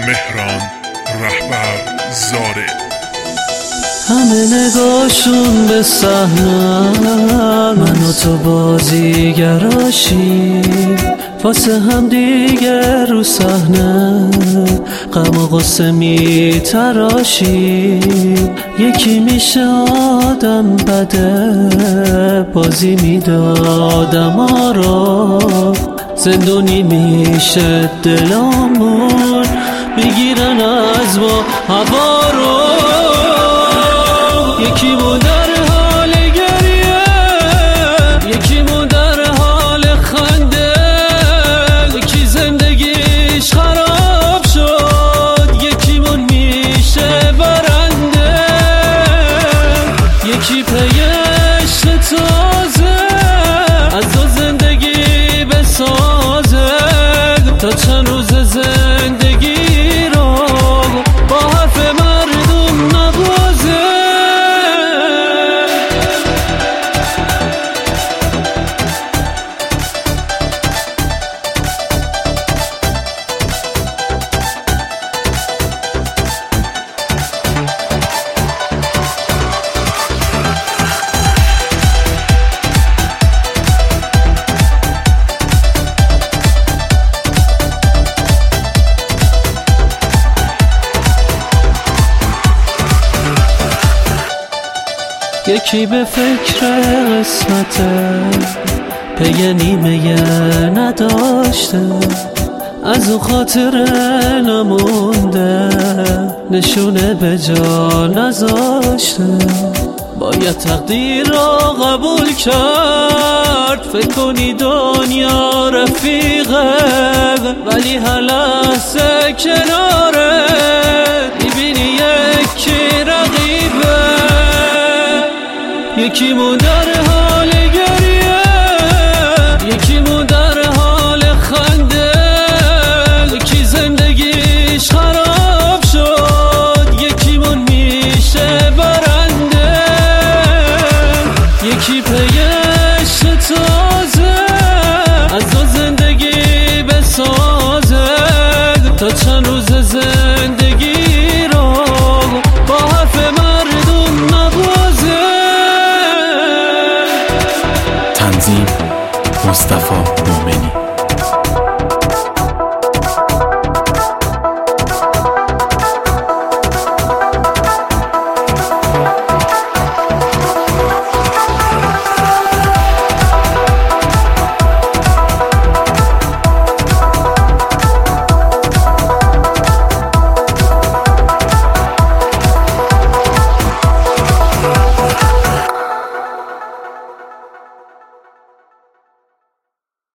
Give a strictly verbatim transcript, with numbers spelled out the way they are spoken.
مهران رهبر زاره. همه نگاهشون به صحنه، من و تو بازیگراشی، واسه هم دیگه رو صحنه غم و غصه می تراشی. یکی میشه آدم بده، بازی میدادم آرا، زندونی میشه دلامون، میگیرن از ما هوا رو. یکی مون در حال گریه، یکی مون در حال خنده، یکی زندگیش خراب شد، یکی مون میشه برنده، یکی پیش تازه از دو زندگی بسازه، تا چند روز زندگی رو با حرف مردم نبازه. یکی به فکر قسمته، پی نیمه نداشته، از او خاطره نمونده، نشونه به جا نذاشته. باید تقدیر را قبول کرد، فکر کنی دنیا رفیقه، ولی هر لحظه کناره میبینی یکی رقیبه. یکی مون در حال گریه، یکی مون در حال خنده، یکی زندگیش خراب شد، یکی مون میشه برنده، یکی پیش تازه از دو زندگی بسازه، تا چند روز زندگی رو با حرف مردم نبازه. تنظیم مصطفی مومنی.